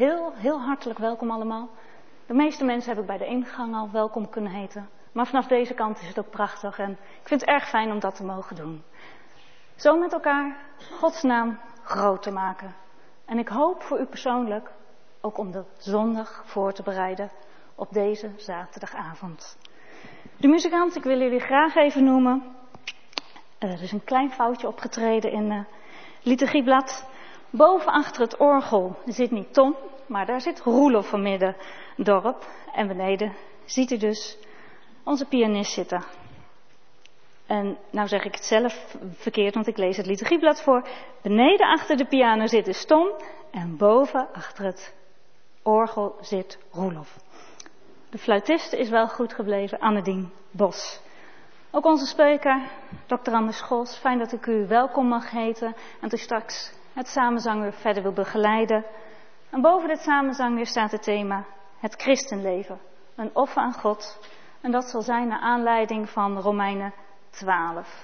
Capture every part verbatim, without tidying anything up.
heel, heel hartelijk welkom allemaal. De meeste mensen heb ik bij de ingang al welkom kunnen heten. Maar vanaf deze kant is het ook prachtig en ik vind het erg fijn om dat te mogen doen. Zo met elkaar Gods naam groot te maken. En ik hoop voor u persoonlijk ook om de zondag voor te bereiden op deze zaterdagavond. De muzikant, ik wil jullie graag even noemen. Er is een klein foutje opgetreden in het liturgieblad. Boven achter het orgel zit niet Tom, maar daar zit Roelof van Middendorp. En beneden ziet u dus onze pianist zitten. En nou zeg ik het zelf verkeerd, want ik lees het liturgieblad voor. Beneden achter de piano zit dus Tom en boven achter het orgel zit Roelof. De fluitiste is wel goed gebleven, Annedien Bos. Ook onze spreker, dokter Anders Scholz, fijn dat ik u welkom mag heten en u straks het samenzangweer verder wil begeleiden. En boven dit samenzangweer staat het thema het christenleven, een offer aan God. En dat zal zijn naar aanleiding van Romeinen twaalf.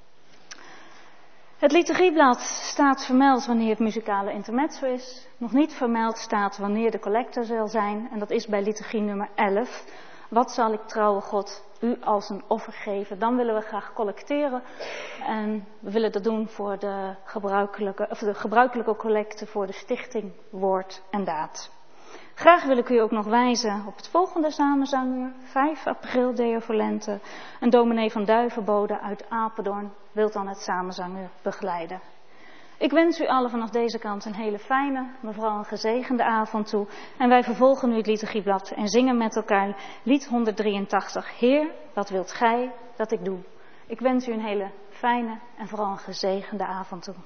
Het liturgieblad staat vermeld wanneer het muzikale intermezzo is. Nog niet vermeld staat wanneer de collecte zal zijn. En dat is bij liturgie nummer elf. Wat zal ik trouwe God u als een offer geven? Dan willen we graag collecteren. En we willen dat doen voor de gebruikelijke, of de gebruikelijke collecte voor de stichting Woord en Daad. Graag wil ik u ook nog wijzen op het volgende samenzanguur, vijf april Deo Volente. Een dominee van Duivenbode uit Apeldoorn wil dan het samenzanguur begeleiden. Ik wens u allen vanaf deze kant een hele fijne, maar vooral een gezegende avond toe. En wij vervolgen nu het liturgieblad en zingen met elkaar lied honderddrieëntachtig. Heer, wat wilt gij dat ik doe? Ik wens u een hele fijne en vooral een gezegende avond toe.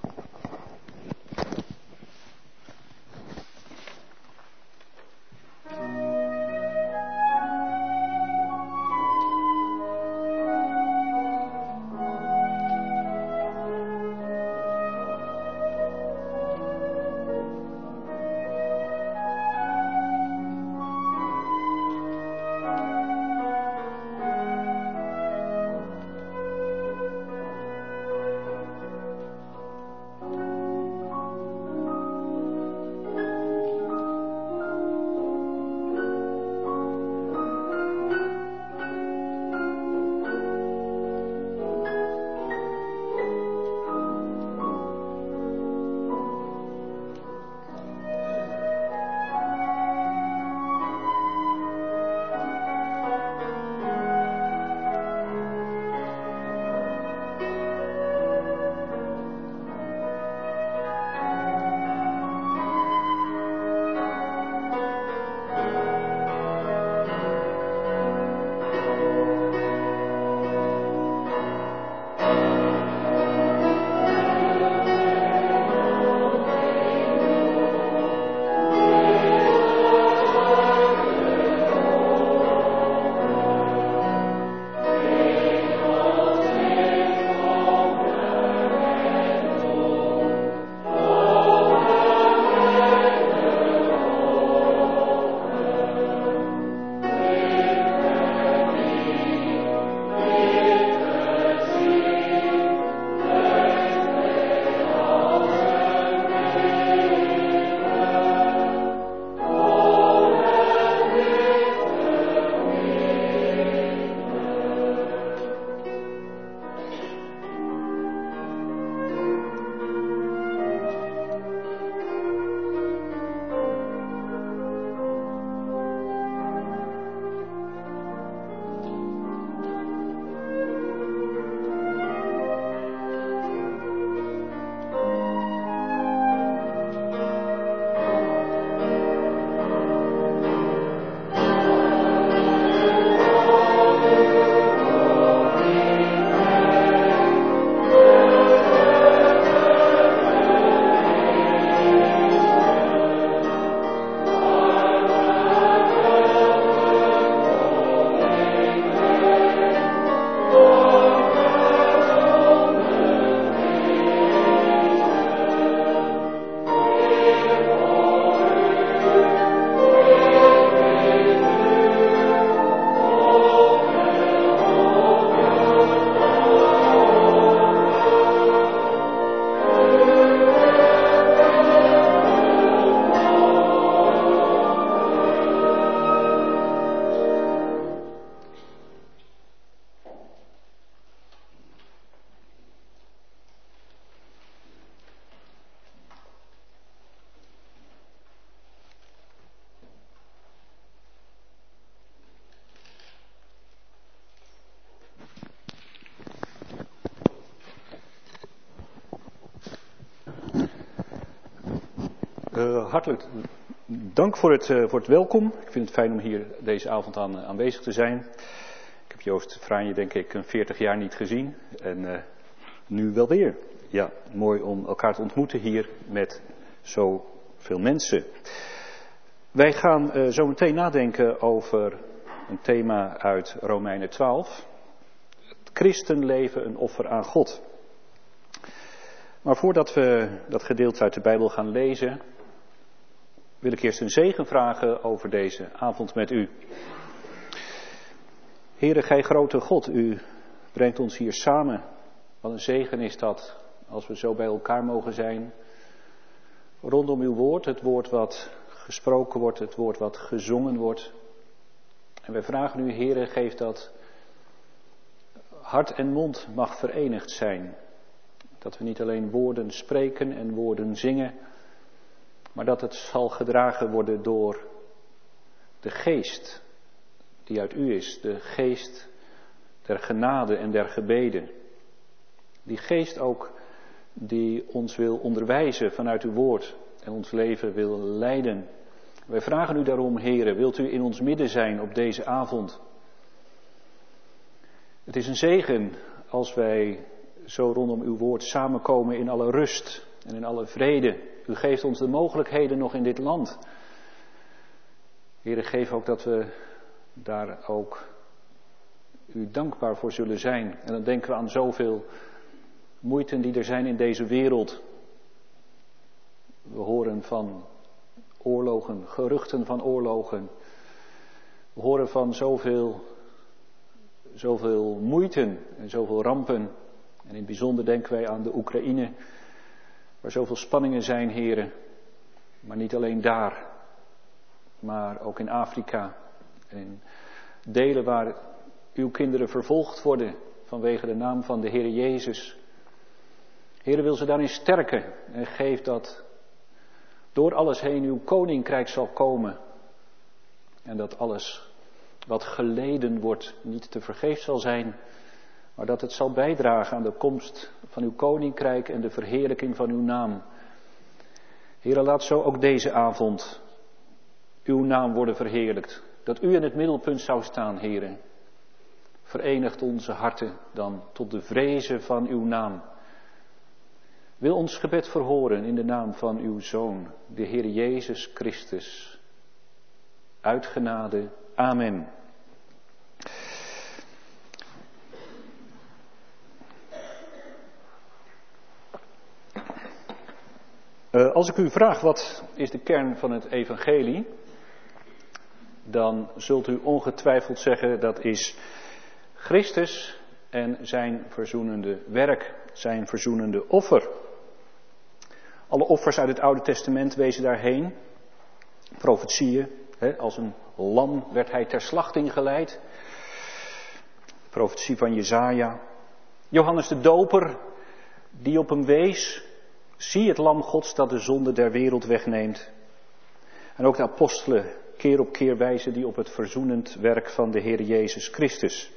Uh, hartelijk dank voor het, uh, voor het welkom. Ik vind het fijn om hier deze avond aan, uh, aanwezig te zijn. Ik heb Joost Franje denk ik een veertig jaar niet gezien en uh, nu wel weer. Ja, mooi om elkaar te ontmoeten hier met zoveel mensen. Wij gaan uh, zo meteen nadenken over een thema uit Romeinen twaalf. Het christenleven, een offer aan God. Maar voordat we dat gedeelte uit de Bijbel gaan lezen, wil ik eerst een zegen vragen over deze avond met u. Heere, gij grote God, u brengt ons hier samen. Wat een zegen is dat, als we zo bij elkaar mogen zijn. Rondom uw woord, het woord wat gesproken wordt, het woord wat gezongen wordt. En wij vragen u, Heere, geef dat hart en mond mag verenigd zijn. Dat we niet alleen woorden spreken en woorden zingen, maar dat het zal gedragen worden door de geest die uit u is, de geest der genade en der gebeden. Die geest ook die ons wil onderwijzen vanuit uw woord en ons leven wil leiden. Wij vragen u daarom, Heere, wilt u in ons midden zijn op deze avond? Het is een zegen als wij zo rondom uw woord samenkomen in alle rust en in alle vrede. U geeft ons de mogelijkheden nog in dit land. Heere, geef ook dat we daar ook u dankbaar voor zullen zijn. En dan denken we aan zoveel moeiten die er zijn in deze wereld. We horen van oorlogen, geruchten van oorlogen. We horen van zoveel, zoveel moeiten en zoveel rampen. En in het bijzonder denken wij aan de Oekraïne, waar zoveel spanningen zijn, heren. Maar niet alleen daar, maar ook in Afrika. En in delen waar uw kinderen vervolgd worden vanwege de naam van de Heer Jezus. Heere, wil ze daarin sterken en geef dat door alles heen uw koninkrijk zal komen. En dat alles wat geleden wordt niet te vergeefs zal zijn, maar dat het zal bijdragen aan de komst van uw koninkrijk en de verheerlijking van uw naam. Heere, laat zo ook deze avond uw naam worden verheerlijkt. Dat u in het middelpunt zou staan, Heere. Verenigt onze harten dan tot de vrezen van uw naam. Wil ons gebed verhoren in de naam van uw Zoon, de Heer Jezus Christus. Uit genade. Amen. Uh, als ik u vraag wat is de kern van het evangelie, dan zult u ongetwijfeld zeggen dat is Christus en zijn verzoenende werk, zijn verzoenende offer. Alle offers uit het Oude Testament wezen daarheen. Profetieën, hè, als een lam werd hij ter slachting geleid. Profetie van Jesaja. Johannes de Doper, die op hem wees. Zie het lam Gods dat de zonde der wereld wegneemt. En ook de apostelen keer op keer wijzen die op het verzoenend werk van de Heer Jezus Christus.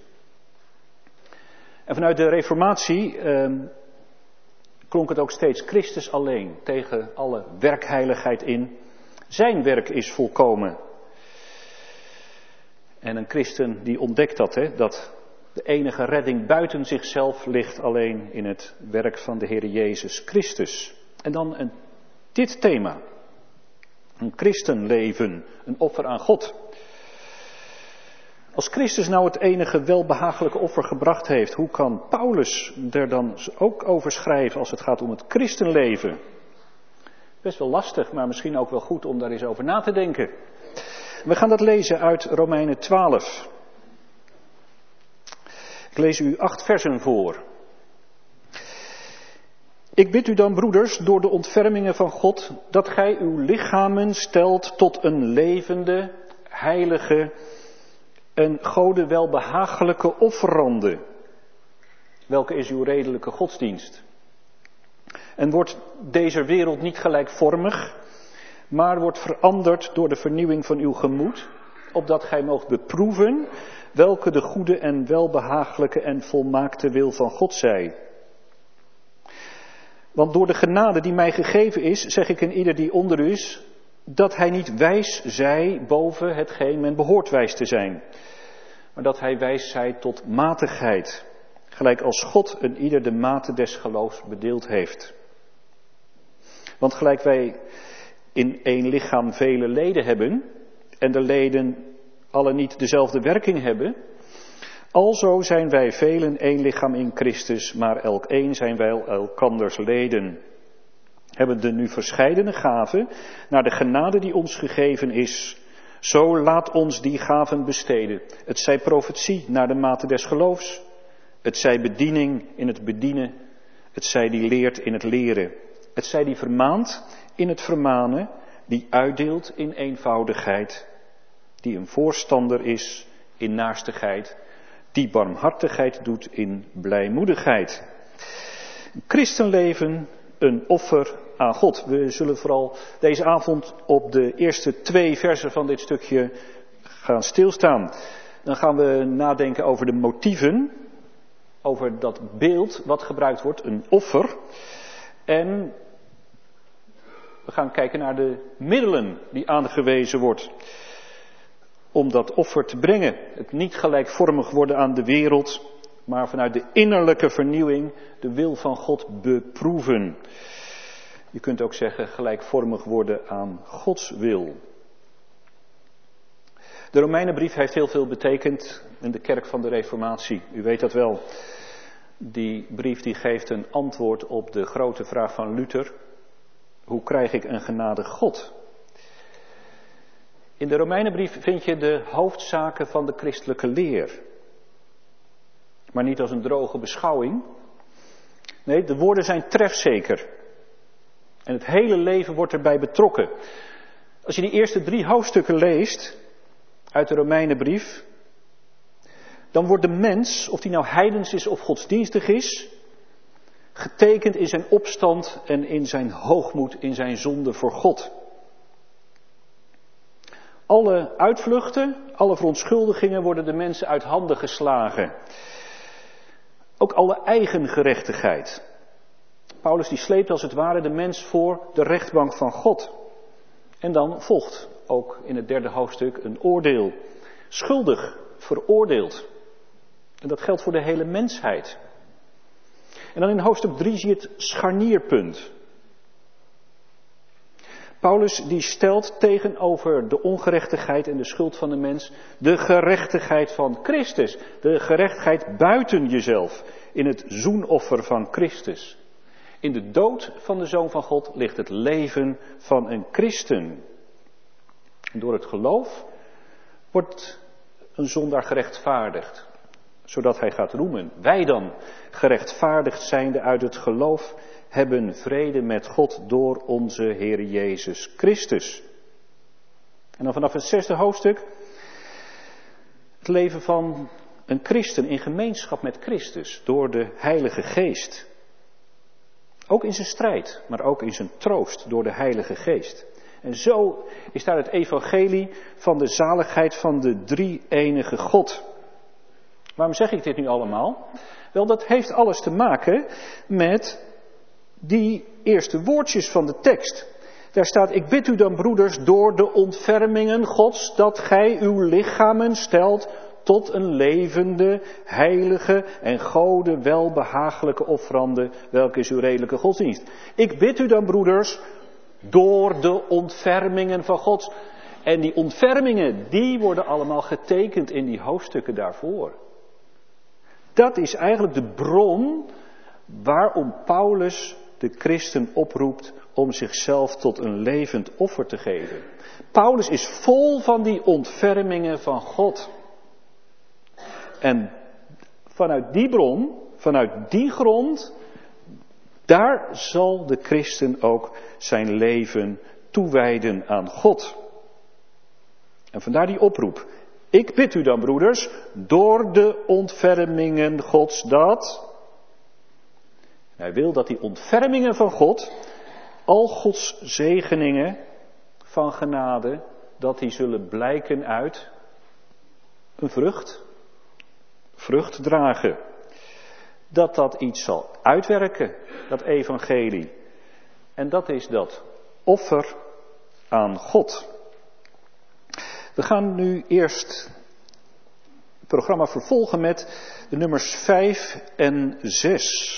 En vanuit de Reformatie eh, klonk het ook steeds Christus alleen tegen alle werkheiligheid in. Zijn werk is volkomen. En een christen die ontdekt dat, hè, dat de enige redding buiten zichzelf ligt alleen in het werk van de Heer Jezus Christus. En dan een, dit thema. Een christenleven, een offer aan God. Als Christus nou het enige welbehagelijke offer gebracht heeft, hoe kan Paulus er dan ook over schrijven als het gaat om het christenleven? Best wel lastig, maar misschien ook wel goed om daar eens over na te denken. We gaan dat lezen uit Romeinen twaalf. Ik lees u acht versen voor. Ik bid u dan, broeders, door de ontfermingen van God, dat gij uw lichamen stelt tot een levende, heilige, een Gode welbehagelijke offerande. Welke is uw redelijke godsdienst? En wordt deze wereld niet gelijkvormig, maar wordt veranderd door de vernieuwing van uw gemoed, opdat gij moogt beproeven welke de goede en welbehagelijke en volmaakte wil van God zij. Want door de genade die mij gegeven is, zeg ik in ieder die onder u is, dat hij niet wijs zij boven hetgeen men behoort wijs te zijn. Maar dat hij wijs zij tot matigheid. Gelijk als God een ieder de mate des geloofs bedeeld heeft. Want gelijk wij in één lichaam vele leden hebben, en de leden alle niet dezelfde werking hebben, alzo zijn wij velen één lichaam in Christus, maar elk een zijn wij elkanders leden. Hebben de nu verscheidene gaven, naar de genade die ons gegeven is, zo laat ons die gaven besteden. Het zij profetie naar de mate des geloofs, het zij bediening in het bedienen, het zij die leert in het leren, het zij die vermaant in het vermanen, die uitdeelt in eenvoudigheid, die een voorstander is in naastigheid, die barmhartigheid doet in blijmoedigheid. Een christenleven, een offer aan God. We zullen vooral deze avond op de eerste twee versen van dit stukje gaan stilstaan. Dan gaan we nadenken over de motieven, over dat beeld wat gebruikt wordt, een offer. En we gaan kijken naar de middelen die aangewezen wordt om dat offer te brengen. Het niet gelijkvormig worden aan de wereld, maar vanuit de innerlijke vernieuwing de wil van God beproeven. Je kunt ook zeggen gelijkvormig worden aan Gods wil. De Romeinenbrief heeft heel veel betekend in de kerk van de Reformatie. U weet dat wel. Die brief die geeft een antwoord op de grote vraag van Luther. Hoe krijg ik een genadig God? In de Romeinenbrief vind je de hoofdzaken van de christelijke leer. Maar niet als een droge beschouwing. Nee, de woorden zijn trefzeker. En het hele leven wordt erbij betrokken. Als je die eerste drie hoofdstukken leest uit de Romeinenbrief, dan wordt de mens, of die nou heidens is of godsdienstig is, getekend in zijn opstand en in zijn hoogmoed, in zijn zonde voor God. Alle uitvluchten, alle verontschuldigingen worden de mensen uit handen geslagen. Ook alle eigen gerechtigheid. Paulus die sleept als het ware de mens voor de rechtbank van God. En dan volgt ook in het derde hoofdstuk een oordeel. Schuldig, veroordeeld. En dat geldt voor de hele mensheid. En dan in hoofdstuk drie zie je het scharnierpunt. Paulus die stelt tegenover de ongerechtigheid en de schuld van de mens de gerechtigheid van Christus. De gerechtigheid buiten jezelf in het zoenoffer van Christus. In de dood van de Zoon van God ligt het leven van een christen. En door het geloof wordt een zondaar gerechtvaardigd, zodat hij gaat roemen. Wij dan, gerechtvaardigd zijnde uit het geloof, hebben vrede met God door onze Heer Jezus Christus. En dan vanaf het zesde hoofdstuk, het leven van een christen in gemeenschap met Christus door de Heilige Geest. Ook in zijn strijd, maar ook in zijn troost door de Heilige Geest. En zo is daar het evangelie van de zaligheid van de drie-enige God. Waarom zeg ik dit nu allemaal? Wel, dat heeft alles te maken met die eerste woordjes van de tekst. Daar staat, ik bid u dan broeders door de ontfermingen Gods, dat gij uw lichamen stelt tot een levende, heilige en Gode welbehagelijke offerande, welke is uw redelijke godsdienst. Ik bid u dan broeders, door de ontfermingen van God. En die ontfermingen, die worden allemaal getekend in die hoofdstukken daarvoor. Dat is eigenlijk de bron waarom Paulus de christen oproept om zichzelf tot een levend offer te geven. Paulus is vol van die ontfermingen van God. En vanuit die bron, vanuit die grond, daar zal de christen ook zijn leven toewijden aan God. En vandaar die oproep. Ik bid u dan, broeders, door de ontfermingen Gods, dat... Hij wil dat die ontfermingen van God, al Gods zegeningen van genade, dat die zullen blijken uit een vrucht, vrucht dragen. dat dat iets zal uitwerken, dat evangelie. En dat is dat offer aan God. We gaan nu eerst het programma vervolgen met de nummers vijf en zes.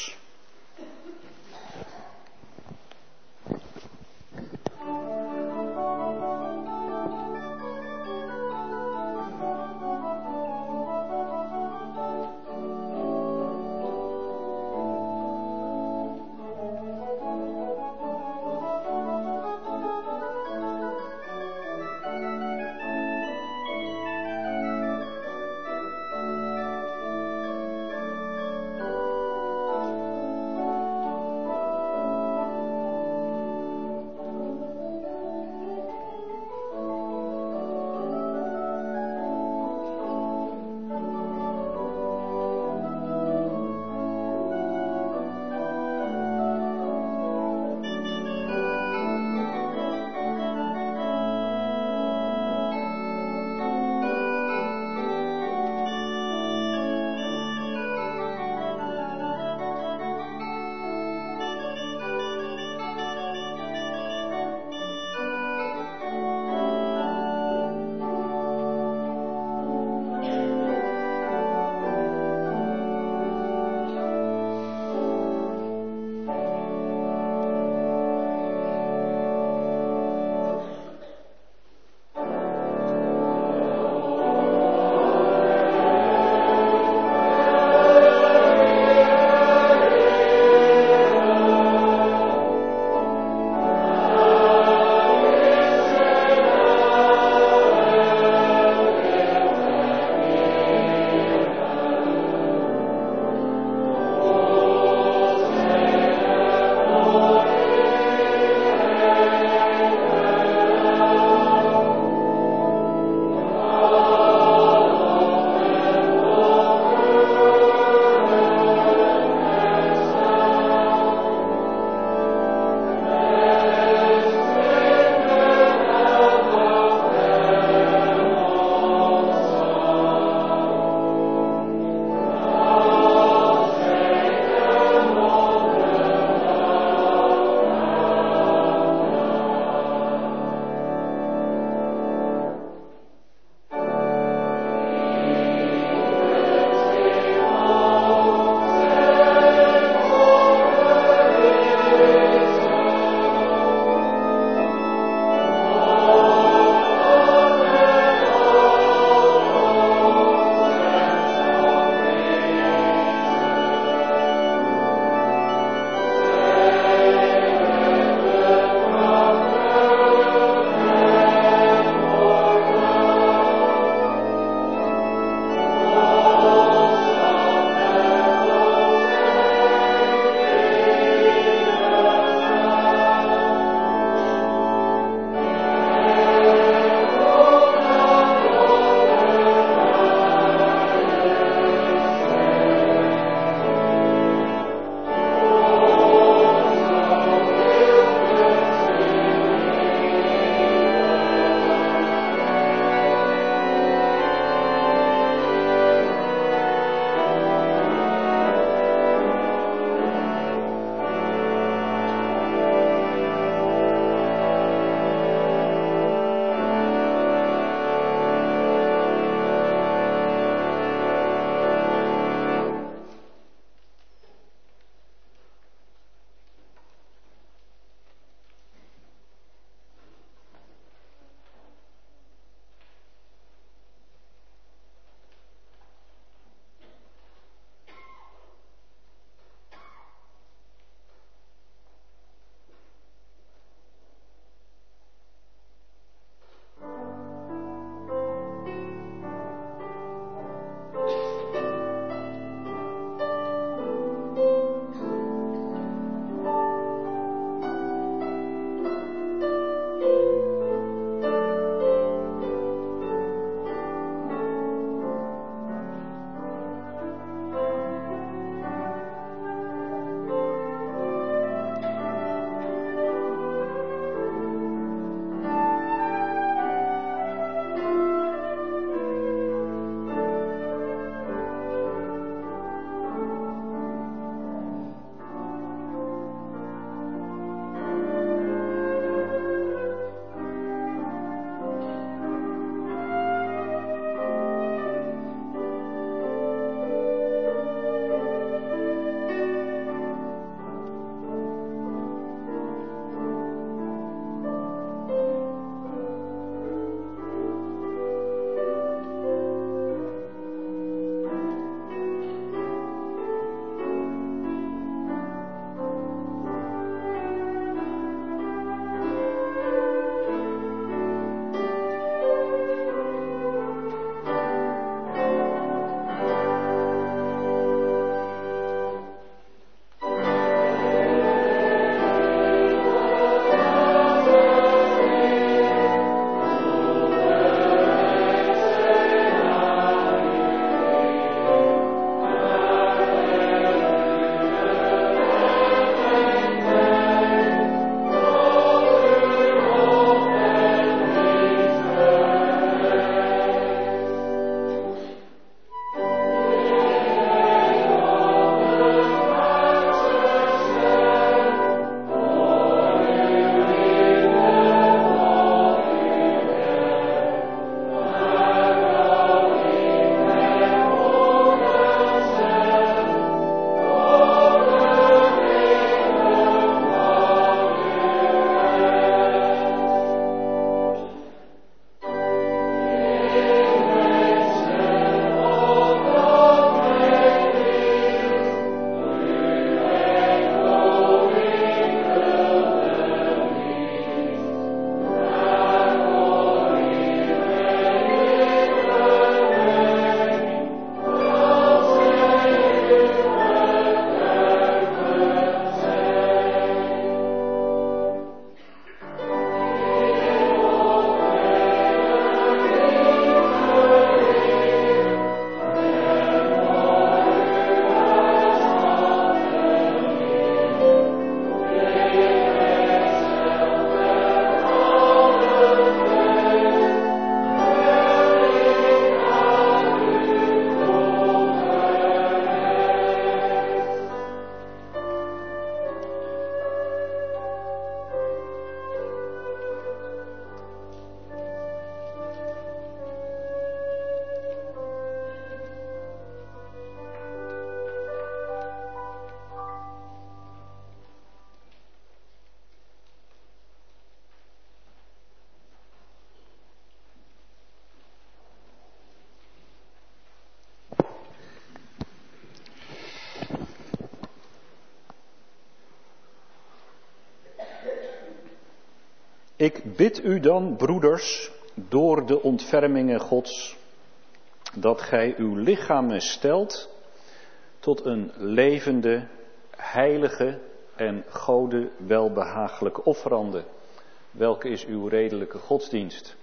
Ik bid u dan, broeders, door de ontfermingen Gods, dat gij uw lichamen stelt tot een levende, heilige en Gode welbehagelijke offerande. Welke is uw redelijke godsdienst?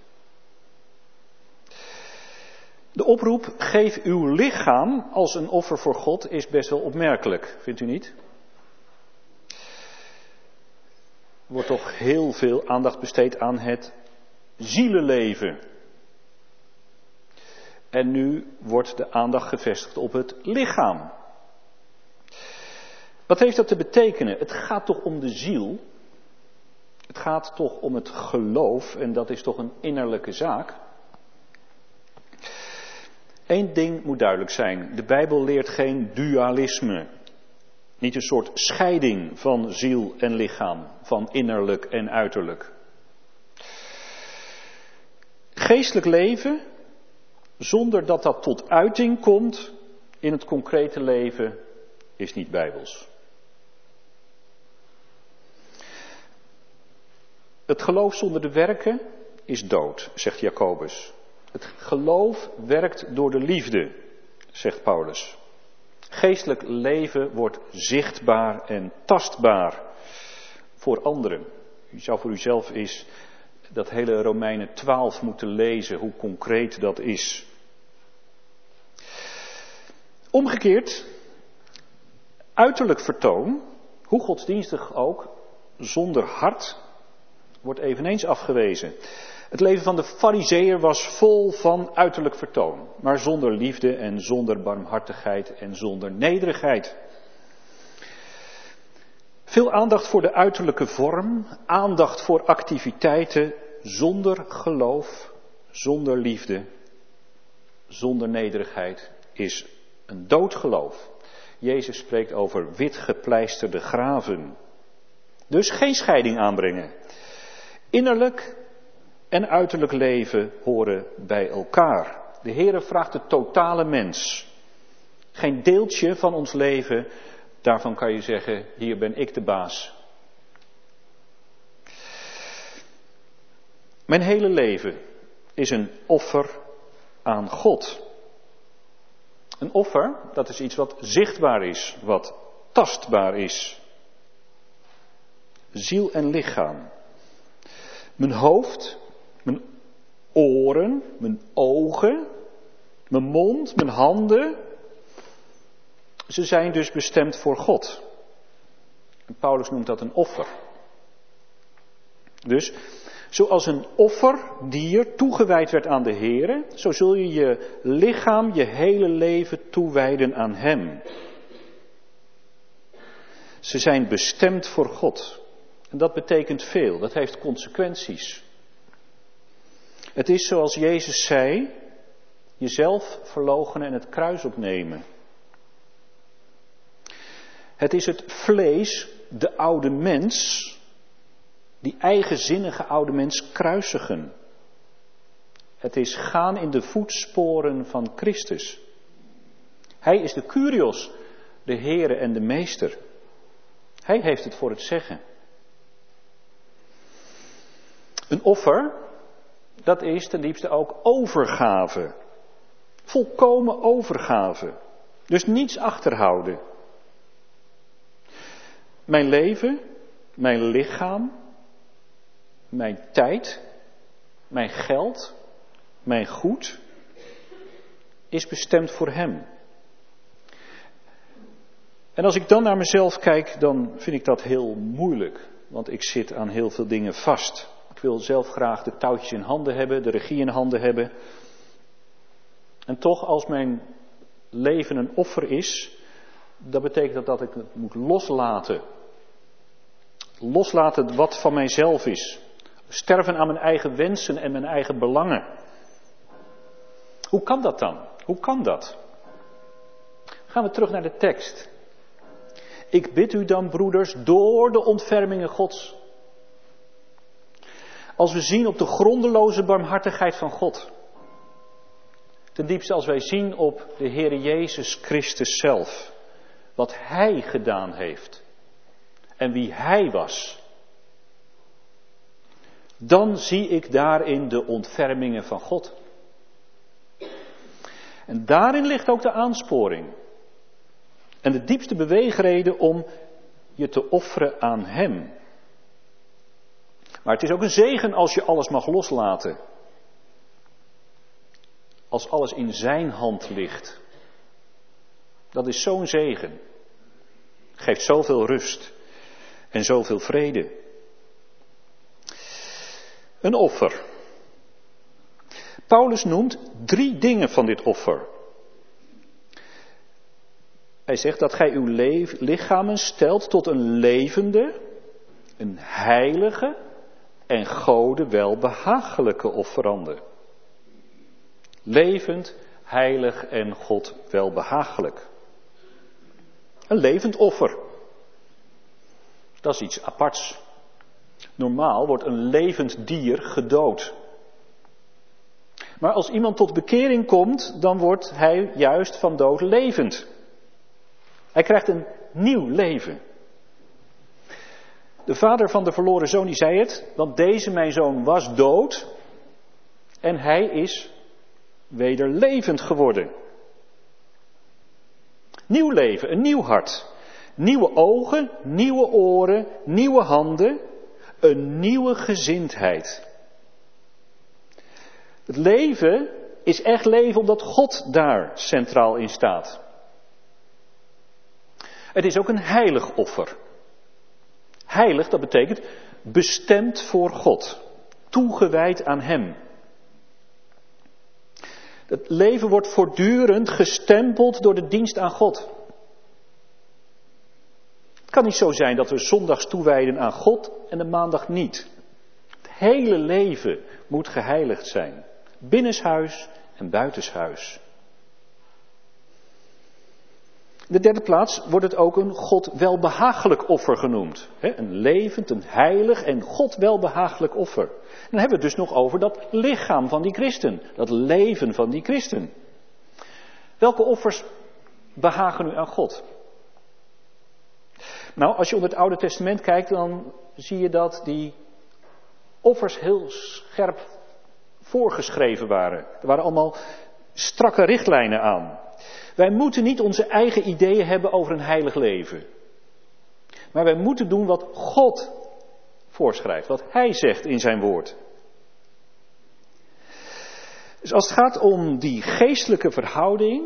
De oproep, geef uw lichaam als een offer voor God, is best wel opmerkelijk, vindt u niet? Er wordt toch heel veel aandacht besteed aan het zielenleven. En nu wordt de aandacht gevestigd op het lichaam. Wat heeft dat te betekenen? Het gaat toch om de ziel? Het gaat toch om het geloof en dat is toch een innerlijke zaak? Eén ding moet duidelijk zijn. De Bijbel leert geen dualisme. Niet een soort scheiding van ziel en lichaam, van innerlijk en uiterlijk. Geestelijk leven, zonder dat dat tot uiting komt in het concrete leven, is niet bijbels. Het geloof zonder de werken is dood, zegt Jacobus. Het geloof werkt door de liefde, zegt Paulus. Geestelijk leven wordt zichtbaar en tastbaar voor anderen. U zou voor uzelf eens dat hele Romeinen twaalf moeten lezen, hoe concreet dat is. Omgekeerd, uiterlijk vertoon, hoe godsdienstig ook, zonder hart, wordt eveneens afgewezen. Het leven van de Farizeeër was vol van uiterlijk vertoon, maar zonder liefde en zonder barmhartigheid en zonder nederigheid. Veel aandacht voor de uiterlijke vorm, aandacht voor activiteiten zonder geloof, zonder liefde, zonder nederigheid is een doodgeloof. Jezus spreekt over witgepleisterde graven. Dus geen scheiding aanbrengen. Innerlijk en uiterlijk leven horen bij elkaar. De Heere vraagt de totale mens. Geen deeltje van ons leven, daarvan kan je zeggen, hier ben ik de baas. Mijn hele leven is een offer aan God. Een offer, dat is iets wat zichtbaar is, wat tastbaar is. Ziel en lichaam. Mijn hoofd, mijn oren, mijn ogen, mijn mond, mijn handen. Ze zijn dus bestemd voor God. En Paulus noemt dat een offer. Dus, zoals een offerdier toegewijd werd aan de Heere, zo zul je je lichaam, je hele leven toewijden aan Hem. Ze zijn bestemd voor God. En dat betekent veel, dat heeft consequenties. Het is zoals Jezus zei, jezelf verloochenen en het kruis opnemen. Het is het vlees, de oude mens, die eigenzinnige oude mens kruisigen. Het is gaan in de voetsporen van Christus. Hij is de Kyrios, de Heere en de Meester. Hij heeft het voor het zeggen. Een offer, dat is ten diepste ook overgave. Volkomen overgave. Dus niets achterhouden. Mijn leven, mijn lichaam, mijn tijd, mijn geld, mijn goed is bestemd voor Hem. En als ik dan naar mezelf kijk, dan vind ik dat heel moeilijk. Want ik zit aan heel veel dingen vast. Ik wil zelf graag de touwtjes in handen hebben, de regie in handen hebben. En toch, als mijn leven een offer is, dat betekent dat, dat ik het moet loslaten. Loslaten wat van mijzelf is. Sterven aan mijn eigen wensen en mijn eigen belangen. Hoe kan dat dan? Hoe kan dat? Gaan we terug naar de tekst. Ik bid u dan, broeders, door de ontfermingen Gods. Als we zien op de grondeloze barmhartigheid van God. Ten diepste als wij zien op de Heere Jezus Christus zelf. Wat Hij gedaan heeft. En wie Hij was. dan zie ik daarin de ontfermingen van God. En daarin ligt ook de aansporing. En de diepste beweegreden om je te offeren aan Hem. Maar het is ook een zegen als je alles mag loslaten. Als alles in zijn hand ligt. Dat is zo'n zegen. Geeft zoveel rust. En zoveel vrede. Een offer. Paulus noemt drie dingen van dit offer. Hij zegt dat gij uw le- lichamen stelt tot een levende, een heilige en Gode welbehagelijke offerande. Levend, heilig en God welbehagelijk. Een levend offer. Dat is iets aparts. Normaal wordt een levend dier gedood. Maar als iemand tot bekering komt, dan wordt hij juist van dood levend. Hij krijgt een nieuw leven. De vader van de verloren zoon die zei het, want deze mijn zoon was dood en hij is weder levend geworden. Nieuw leven, een nieuw hart. Nieuwe ogen, nieuwe oren, nieuwe handen, een nieuwe gezindheid. Het leven is echt leven omdat God daar centraal in staat. Het is ook een heilig offer. Heilig, dat betekent bestemd voor God. Toegewijd aan Hem. Het leven wordt voortdurend gestempeld door de dienst aan God. Het kan niet zo zijn dat we zondags toewijden aan God en de maandag niet. Het hele leven moet geheiligd zijn. Binnenshuis en buitenshuis. In de derde plaats wordt het ook een God welbehagelijk offer genoemd. Een levend, een heilig en God welbehagelijk offer. En dan hebben we het dus nog over dat lichaam van die christen. Dat leven van die christen. Welke offers behagen nu aan God? Nou, als je onder het Oude Testament kijkt, dan zie je dat die offers heel scherp voorgeschreven waren. Er waren allemaal strakke richtlijnen aan. Wij moeten niet onze eigen ideeën hebben over een heilig leven. Maar wij moeten doen wat God voorschrijft, wat Hij zegt in zijn woord. Dus als het gaat om die geestelijke verhouding,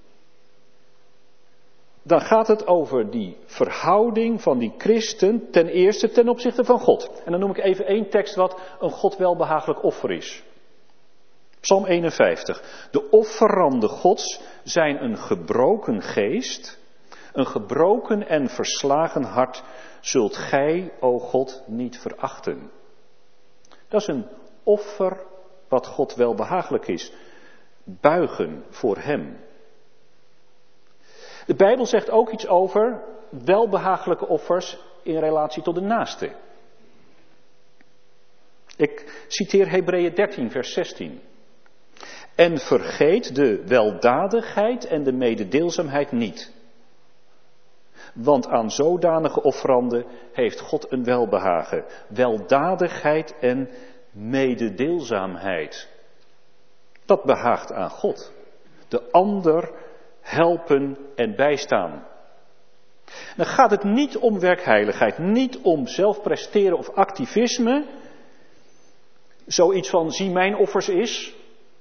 dan gaat het over die verhouding van die christen ten eerste ten opzichte van God. En dan noem ik even één tekst wat een God welbehagelijk offer is. Psalm eenenvijftig. De offeranden Gods zijn een gebroken geest, een gebroken en verslagen hart zult gij, o God, niet verachten. Dat is een offer wat God welbehagelijk is. Buigen voor Hem. De Bijbel zegt ook iets over welbehagelijke offers in relatie tot de naaste. Ik citeer Hebreeën dertien, vers zestien. En vergeet de weldadigheid en de mededeelzaamheid niet. Want aan zodanige offeranden heeft God een welbehagen. Weldadigheid en mededeelzaamheid. Dat behaagt aan God. De ander helpen en bijstaan. Dan gaat het niet om werkheiligheid, niet om zelfpresteren of activisme. Zoiets van zie mijn offers is.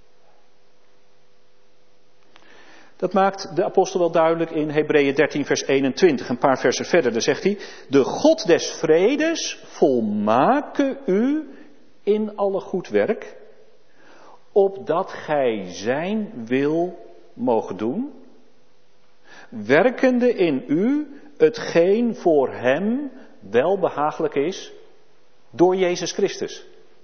Dat maakt de apostel wel duidelijk in Hebreeën dertien vers eenentwintig, een paar versen verder. Daar zegt hij, de God des vredes volmake u in alle goed werk, opdat gij zijn wil mogen doen, werkende in u hetgeen voor hem welbehagelijk is door Jezus Christus.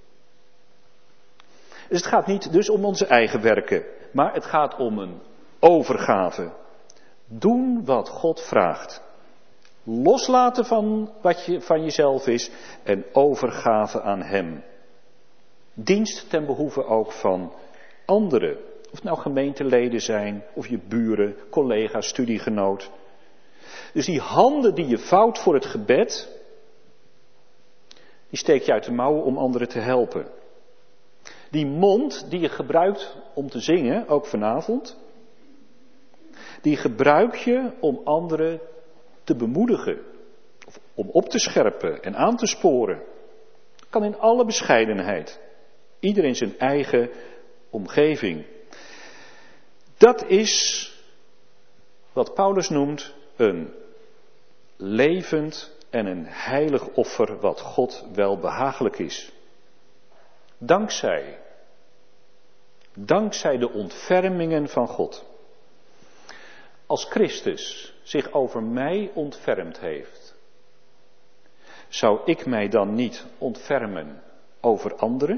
Dus het gaat niet dus om onze eigen werken, maar het gaat om een overgave. Doen wat God vraagt. Loslaten van wat je van jezelf is en overgave aan Hem. Dienst ten behoeve ook van anderen. Of het nou gemeenteleden zijn, of je buren, collega's, studiegenoot. Dus die handen die je vouwt voor het gebed, Die steek je uit de mouwen om anderen te helpen. Die mond die je gebruikt om te zingen, ook vanavond, die gebruik je om anderen te bemoedigen. Of om op te scherpen en aan te sporen. Kan in alle bescheidenheid. Ieder in zijn eigen omgeving. Dat is wat Paulus noemt een levend en een heilig offer wat God wel behagelijk is. Dankzij, dankzij de ontfermingen van God. Als Christus zich over mij ontfermd heeft, zou ik mij dan niet ontfermen over anderen?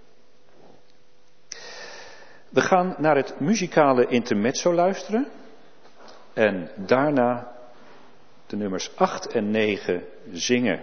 We gaan naar het muzikale intermezzo luisteren en daarna de nummers acht en negen zingen.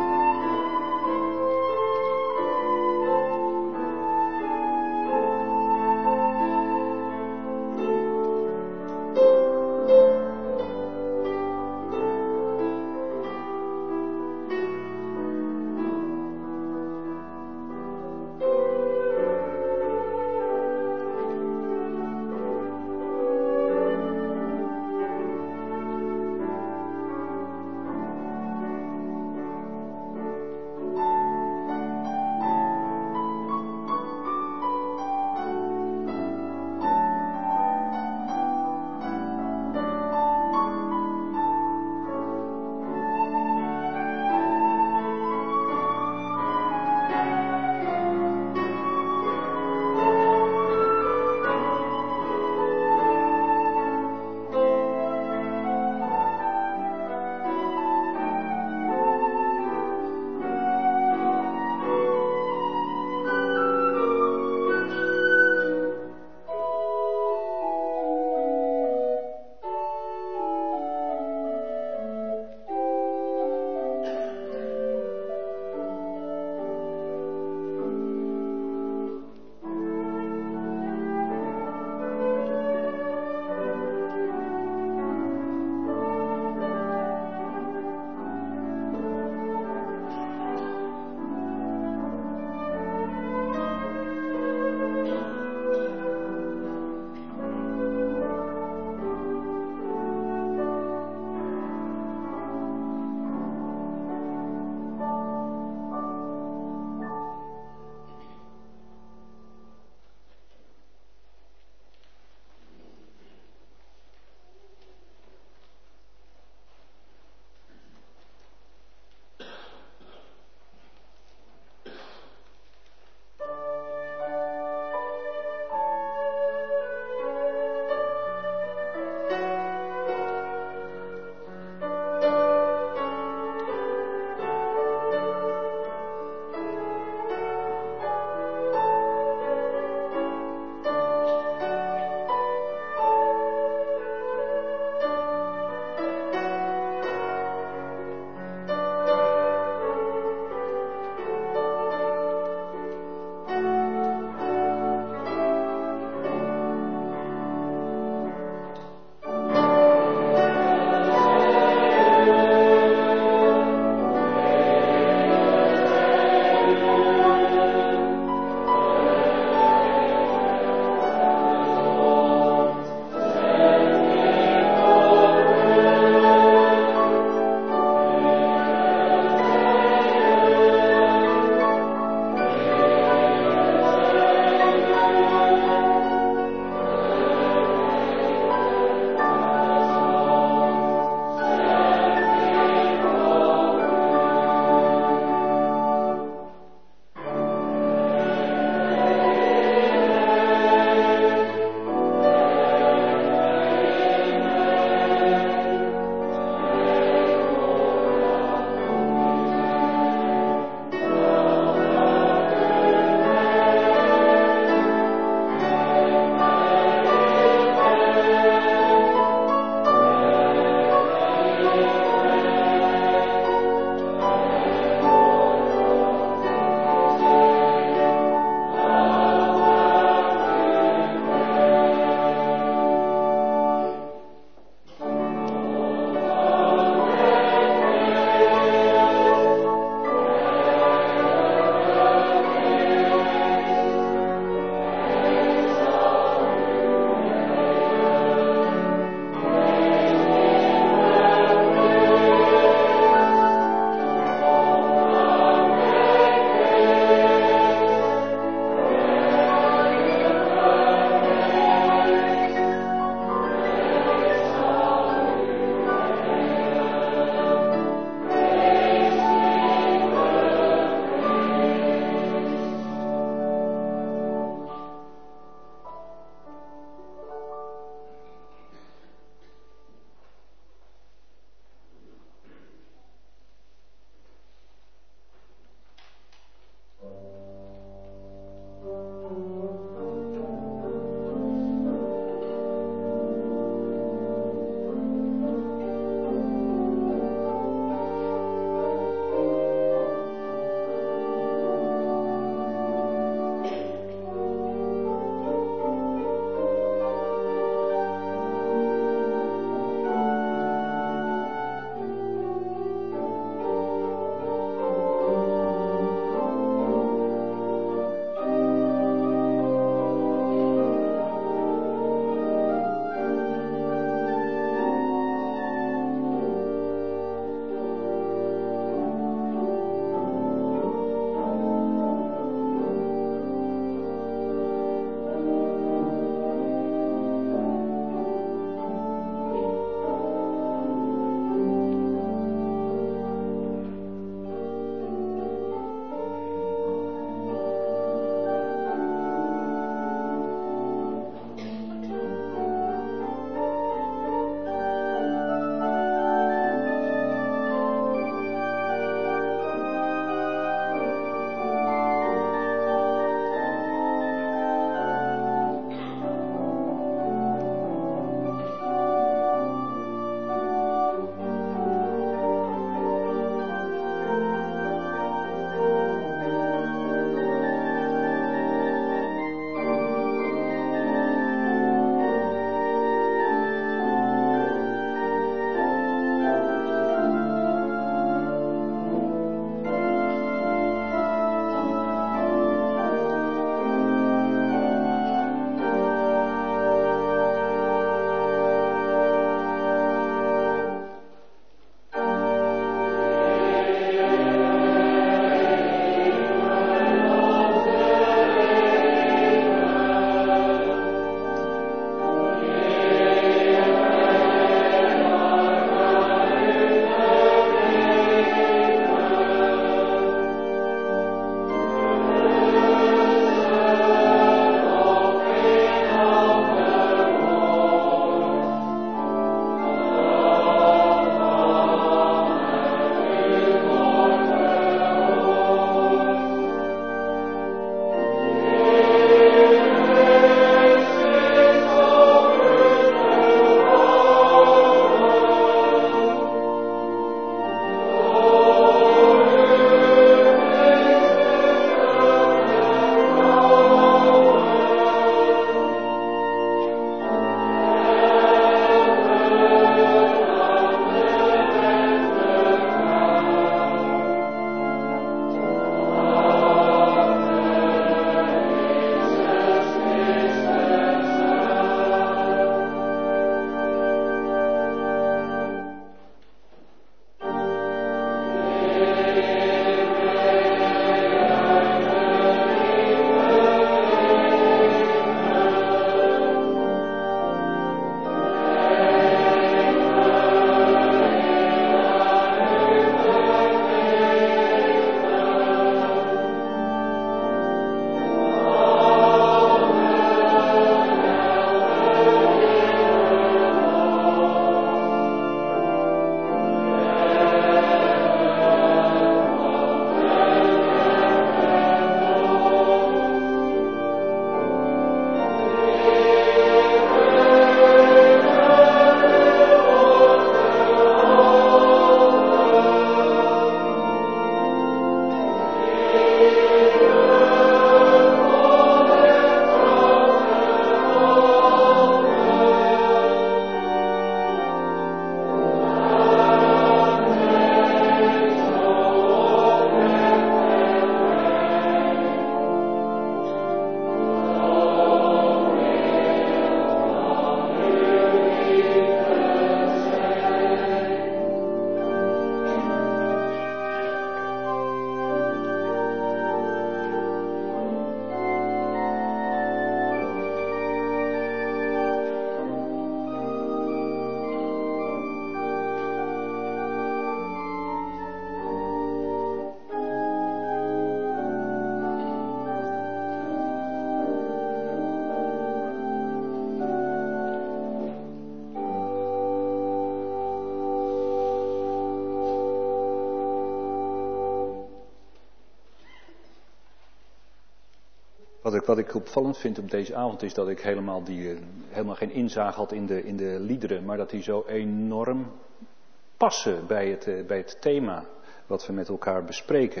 Wat ik, wat ik opvallend vind op deze avond is dat ik helemaal, die, helemaal geen inzage had in de, in de liederen, maar dat die zo enorm passen bij het, bij het thema wat we met elkaar bespreken.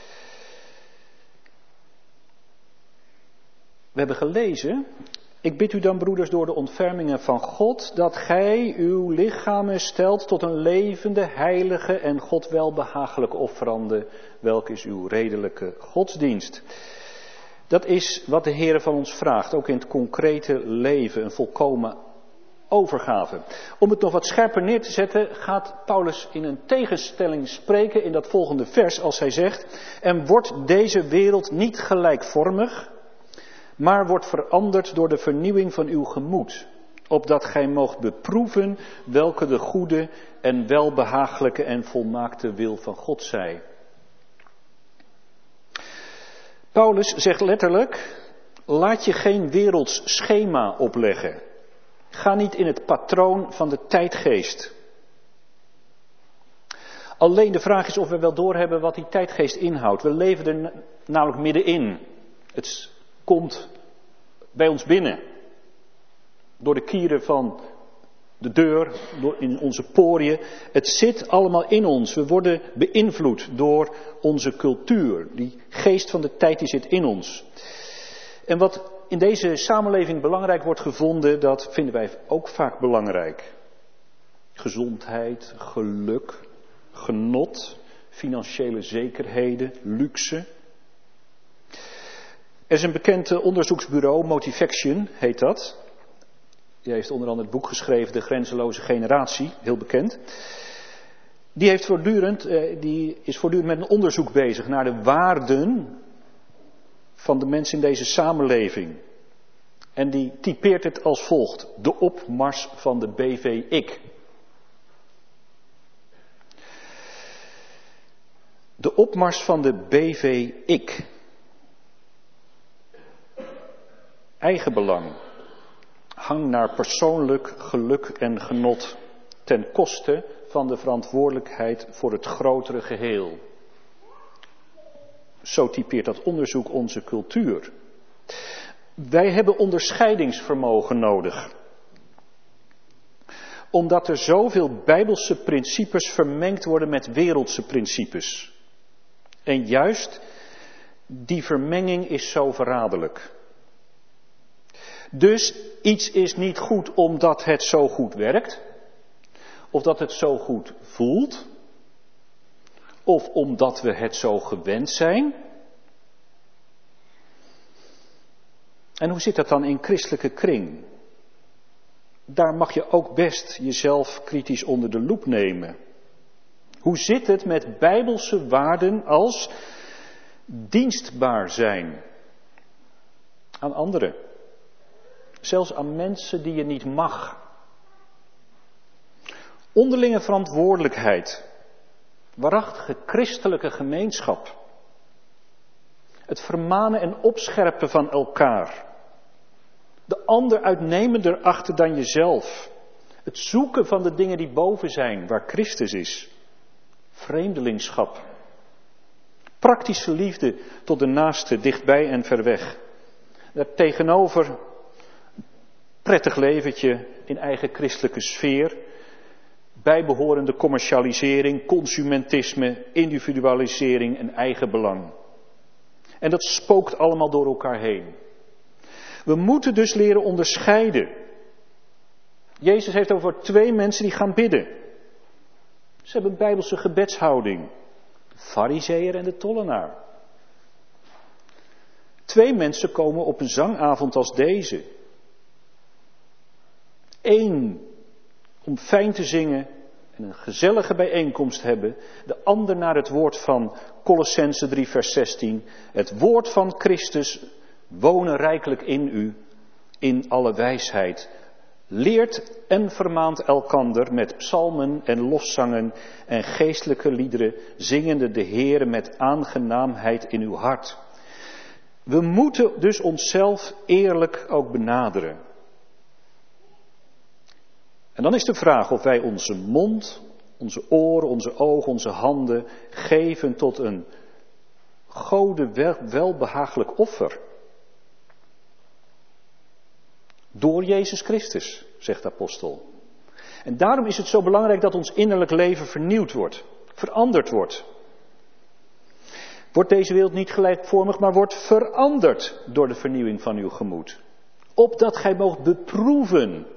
We hebben gelezen: ik bid u dan, broeders, door de ontfermingen van God, dat gij uw lichamen stelt tot een levende, heilige en God welbehagelijke offerande, welk is uw redelijke godsdienst. Dat is wat de Heer van ons vraagt, ook in het concrete leven, een volkomen overgave. Om het nog wat scherper neer te zetten, gaat Paulus in een tegenstelling spreken in dat volgende vers, als hij zegt: en wordt deze wereld niet gelijkvormig, maar wordt veranderd door de vernieuwing van uw gemoed, opdat gij moogt beproeven welke de goede en welbehagelijke en volmaakte wil van God zij. Paulus zegt letterlijk: laat je geen werelds schema opleggen. Ga niet in het patroon van de tijdgeest. Alleen de vraag is of we wel doorhebben wat die tijdgeest inhoudt. We leven er namelijk middenin. Het komt bij ons binnen. Door de kieren van de deur, door in onze poriën. Het zit allemaal in ons. We worden beïnvloed door onze cultuur. Die geest van de tijd die zit in ons. En wat in deze samenleving belangrijk wordt gevonden, dat vinden wij ook vaak belangrijk. Gezondheid, geluk, genot, financiële zekerheden, luxe. Er is een bekend onderzoeksbureau, Motivaction heet dat. Die heeft onder andere het boek geschreven, De Grenzeloze Generatie, heel bekend. Die, heeft voortdurend, die is voortdurend met een onderzoek bezig naar de waarden van de mensen in deze samenleving. En die typeert het als volgt: de opmars van de B V-ik. De opmars van de B V-ik. Eigenbelang. Hang naar persoonlijk geluk en genot ten koste van de verantwoordelijkheid voor het grotere geheel. Zo typeert dat onderzoek onze cultuur. Wij hebben onderscheidingsvermogen nodig. Omdat er zoveel bijbelse principes vermengd worden met wereldse principes. En juist die vermenging is zo verraderlijk. Dus iets is niet goed omdat het zo goed werkt. Of dat het zo goed voelt. Of omdat we het zo gewend zijn. En hoe zit dat dan in christelijke kring? Daar mag je ook best jezelf kritisch onder de loep nemen. Hoe zit het met bijbelse waarden als dienstbaar zijn aan anderen? Zelfs aan mensen die je niet mag. Onderlinge verantwoordelijkheid. Waarachtige christelijke gemeenschap. Het vermanen en opscherpen van elkaar. De ander uitnemender achten dan jezelf. Het zoeken van de dingen die boven zijn, waar Christus is. Vreemdelingschap. Praktische liefde tot de naaste, dichtbij en ver weg. Daartegenover prettig leventje in eigen christelijke sfeer. Bijbehorende commercialisering, consumentisme, individualisering en eigenbelang. En dat spookt allemaal door elkaar heen. We moeten dus leren onderscheiden. Jezus heeft over twee mensen die gaan bidden. Ze hebben een bijbelse gebedshouding. De farizeeër en de tollenaar. Twee mensen komen op een zangavond als deze. Eén om fijn te zingen en een gezellige bijeenkomst hebben. De ander naar het woord van Colossenzen drie vers zestien. Het woord van Christus wonen rijkelijk in u, in alle wijsheid. Leert en vermaant elkander met psalmen en lofzangen en geestelijke liederen, zingende de Heere met aangenaamheid in uw hart. We moeten dus onszelf eerlijk ook benaderen. En dan is de vraag of wij onze mond, onze oren, onze ogen, onze handen geven tot een Gode welbehagelijk offer. Door Jezus Christus, zegt de apostel. En daarom is het zo belangrijk dat ons innerlijk leven vernieuwd wordt, veranderd wordt. Wordt deze wereld niet gelijkvormig, maar wordt veranderd door de vernieuwing van uw gemoed. Opdat gij moogt beproeven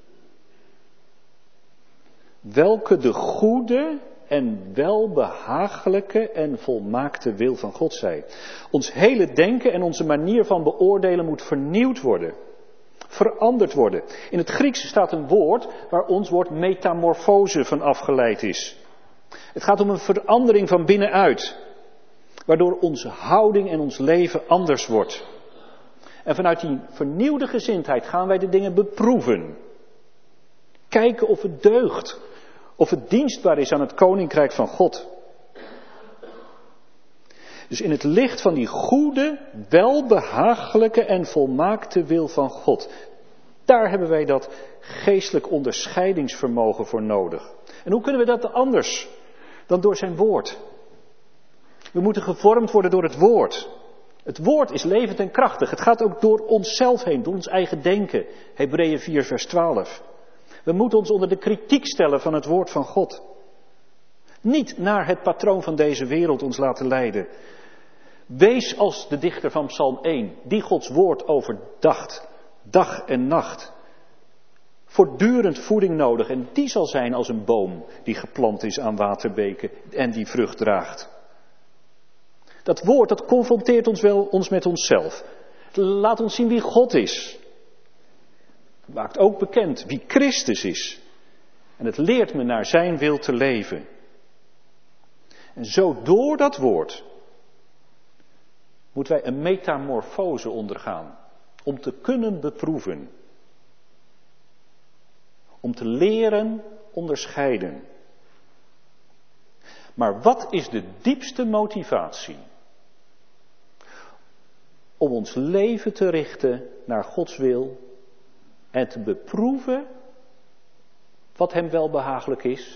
welke de goede en welbehagelijke en volmaakte wil van God zij. Ons hele denken en onze manier van beoordelen moet vernieuwd worden. Veranderd worden. In het Grieks staat een woord waar ons woord metamorfose van afgeleid is. Het gaat om een verandering van binnenuit. Waardoor onze houding en ons leven anders wordt. En vanuit die vernieuwde gezindheid gaan wij de dingen beproeven. Kijken of het deugt. Of het dienstbaar is aan het koninkrijk van God. Dus in het licht van die goede, welbehagelijke en volmaakte wil van God. Daar hebben wij dat geestelijk onderscheidingsvermogen voor nodig. En hoe kunnen we dat anders dan door zijn woord? We moeten gevormd worden door het woord. Het woord is levend en krachtig. Het gaat ook door onszelf heen, door ons eigen denken. Hebreeën vier vers twaalf. We moeten ons onder de kritiek stellen van het woord van God. Niet naar het patroon van deze wereld ons laten leiden. Wees als de dichter van Psalm één, die Gods woord overdacht, dag en nacht. Voortdurend voeding nodig en die zal zijn als een boom die geplant is aan waterbeken en die vrucht draagt. Dat woord, dat confronteert ons wel ons met onszelf. Laat ons zien wie God is. Het maakt ook bekend wie Christus is. En het leert me naar zijn wil te leven. En zo door dat woord moeten wij een metamorfose ondergaan. Om te kunnen beproeven. Om te leren onderscheiden. Maar wat is de diepste motivatie? Om ons leven te richten naar Gods wil en te beproeven wat hem wel behagelijk is.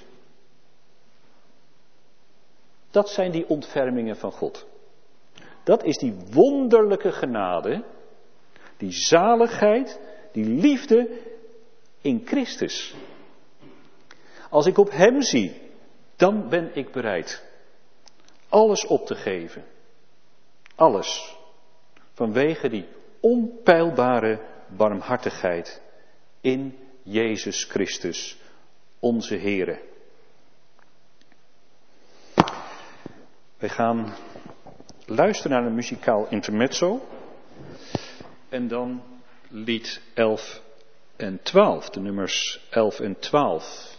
Dat zijn die ontfermingen van God. Dat is die wonderlijke genade, die zaligheid, die liefde in Christus. Als ik op hem zie, dan ben ik bereid alles op te geven. Alles. Vanwege die onpeilbare barmhartigheid in Jezus Christus, onze Heere. Wij gaan luisteren naar een muzikaal intermezzo. En dan lied elf en twaalf, de nummers elf en twaalf.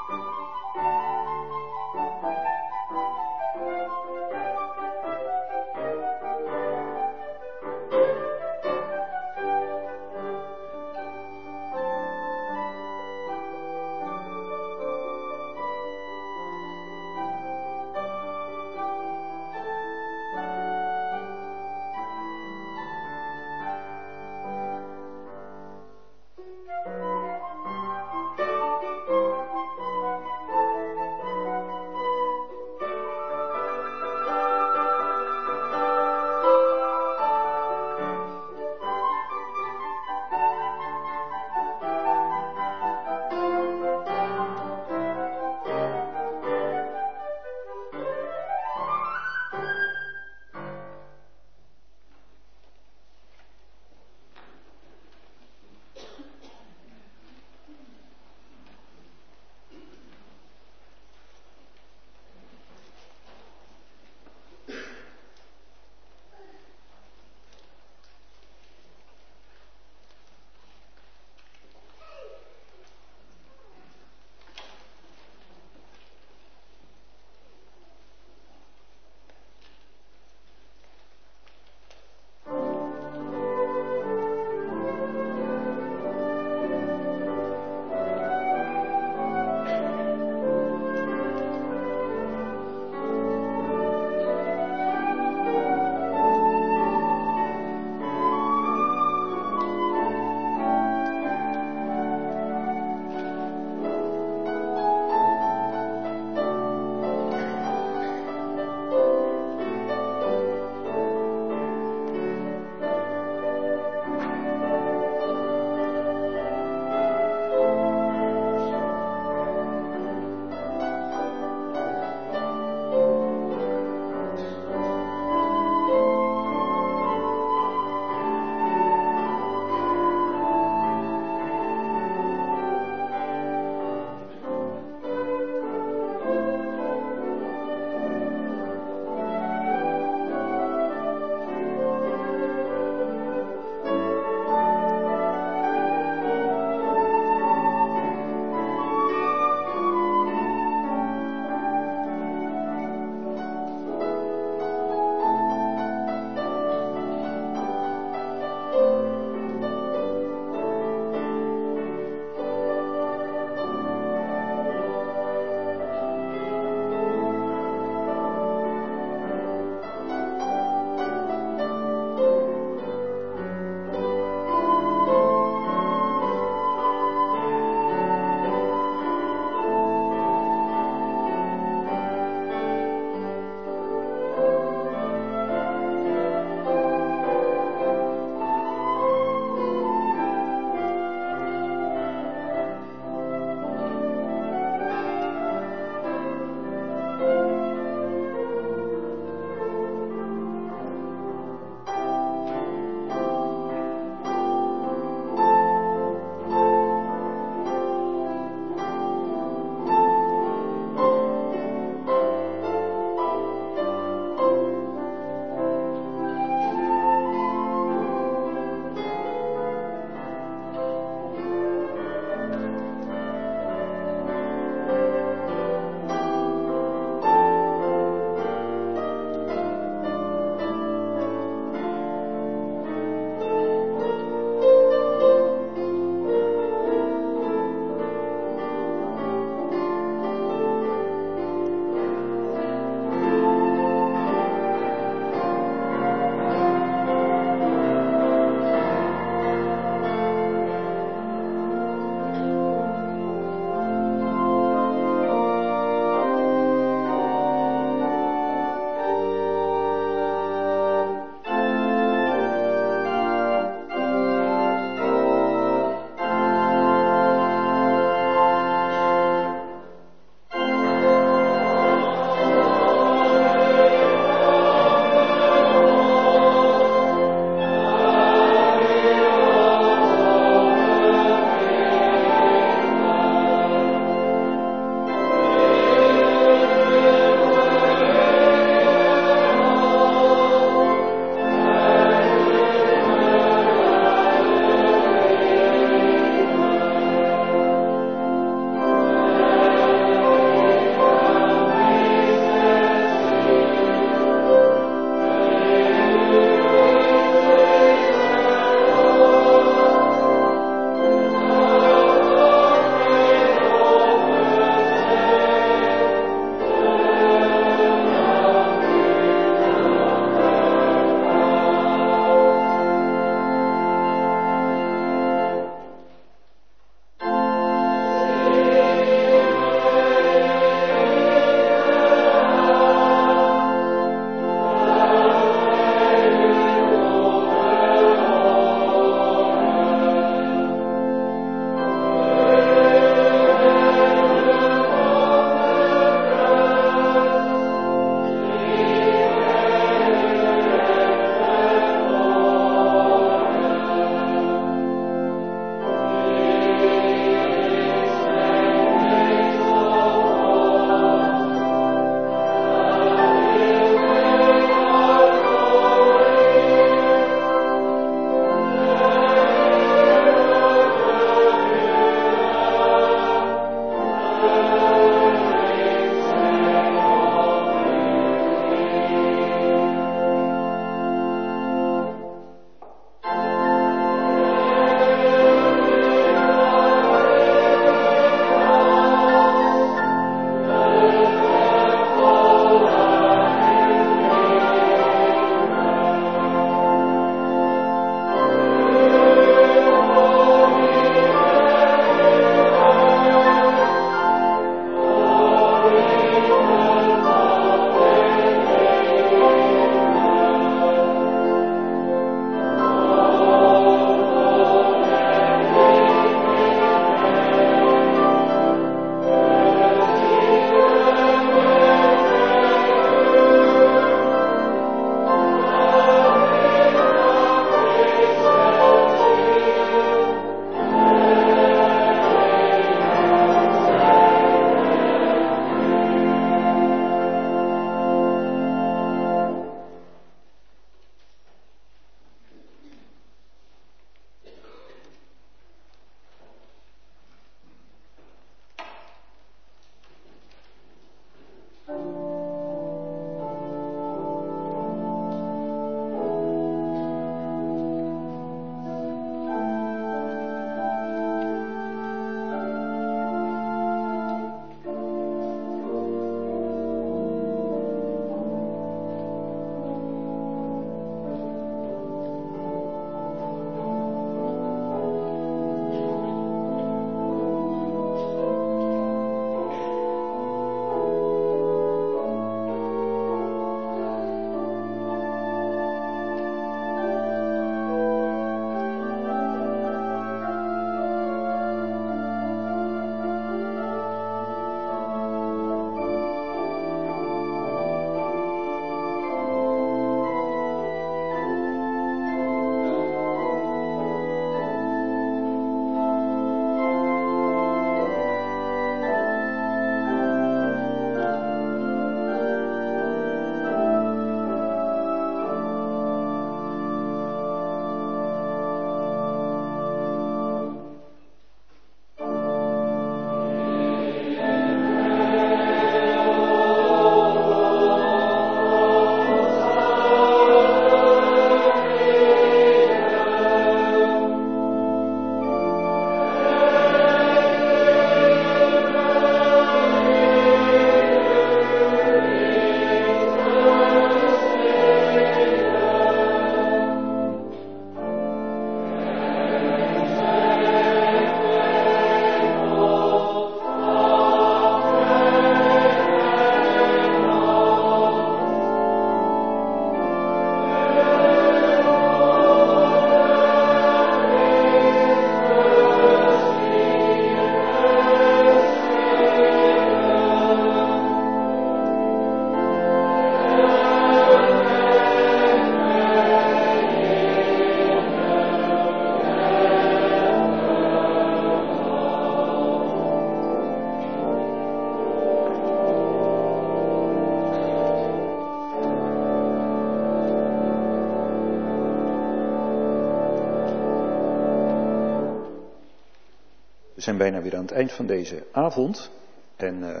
We zijn bijna weer aan het eind van deze avond. En uh,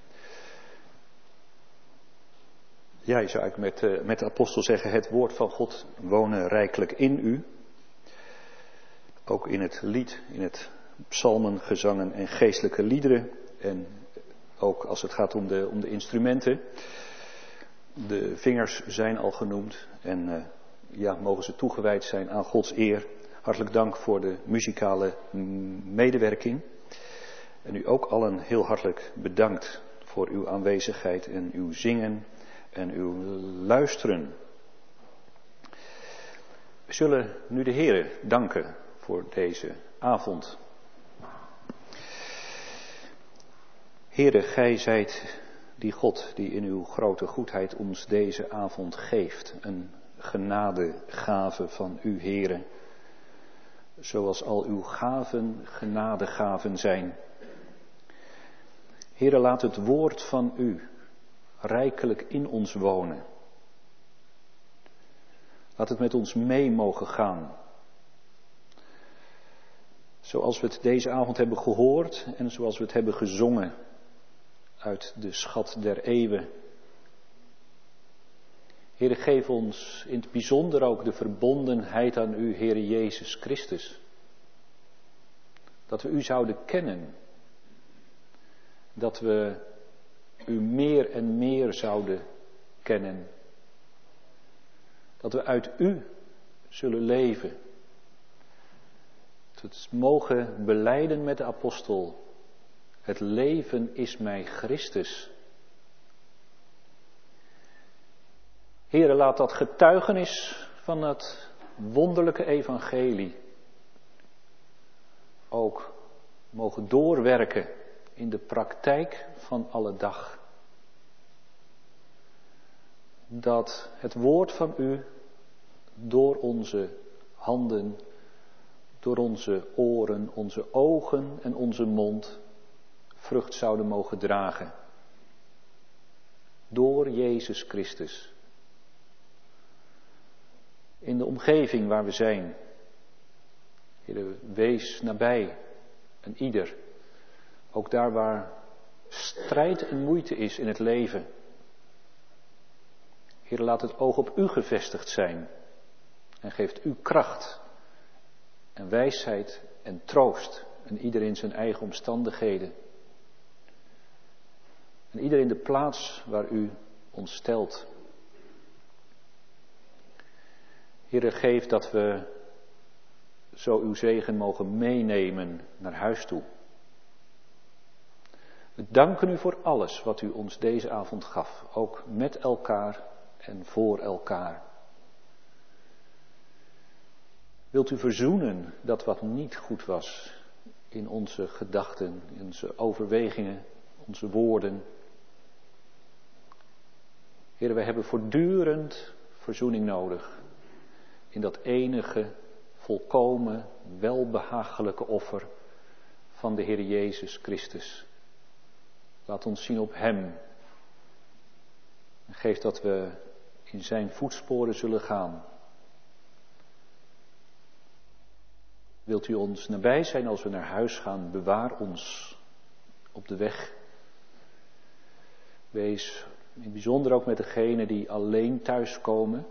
ja, je zou eigenlijk met, uh, met de apostel zeggen, het woord van God wonen rijkelijk in u. Ook in het lied, in het psalmen, gezangen en geestelijke liederen. En ook als het gaat om de, om de instrumenten. De vingers zijn al genoemd en uh, ja, mogen ze toegewijd zijn aan Gods eer. Hartelijk dank voor de muzikale medewerking. En u ook allen heel hartelijk bedankt voor uw aanwezigheid en uw zingen en uw luisteren. We zullen nu de Heere danken voor deze avond. Heere, gij zijt die God die in uw grote goedheid ons deze avond geeft. Een genadegave van u, Heere. Zoals al uw gaven genadegaven zijn. Heere, laat het woord van u rijkelijk in ons wonen. Laat het met ons mee mogen gaan. Zoals we het deze avond hebben gehoord en zoals we het hebben gezongen uit de schat der eeuwen. Heere, geef ons in het bijzonder ook de verbondenheid aan u, Heere Jezus Christus. Dat we u zouden kennen. Dat we u meer en meer zouden kennen. Dat we uit u zullen leven. Dat we het mogen belijden met de apostel. Het leven is mij Christus. Heere, laat dat getuigenis van het wonderlijke evangelie ook mogen doorwerken in de praktijk van alle dag. Dat het woord van u door onze handen, door onze oren, onze ogen en onze mond vrucht zouden mogen dragen. Door Jezus Christus. In de omgeving waar we zijn. Heer, wees nabij en ieder. Ook daar waar strijd en moeite is in het leven. Heer, laat het oog op u gevestigd zijn. En geeft u kracht en wijsheid en troost. En ieder in zijn eigen omstandigheden. En ieder in de plaats waar u ons stelt. Heere, geef dat we zo uw zegen mogen meenemen naar huis toe. We danken u voor alles wat u ons deze avond gaf. Ook met elkaar en voor elkaar. Wilt u verzoenen dat wat niet goed was in onze gedachten, in onze overwegingen, onze woorden. Heere, wij hebben voortdurend verzoening nodig. In dat enige, volkomen, welbehagelijke offer van de Heer Jezus Christus. Laat ons zien op Hem. En geef dat we in Zijn voetsporen zullen gaan. Wilt u ons nabij zijn als we naar huis gaan? Bewaar ons op de weg. Wees in het bijzonder ook met degenen die alleen thuiskomen.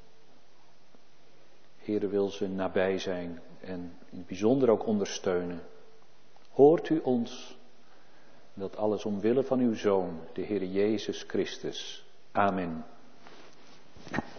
Heere, wil ze nabij zijn en in het bijzonder ook ondersteunen. Hoort u ons, dat alles omwille van uw Zoon, de Heer Jezus Christus. Amen.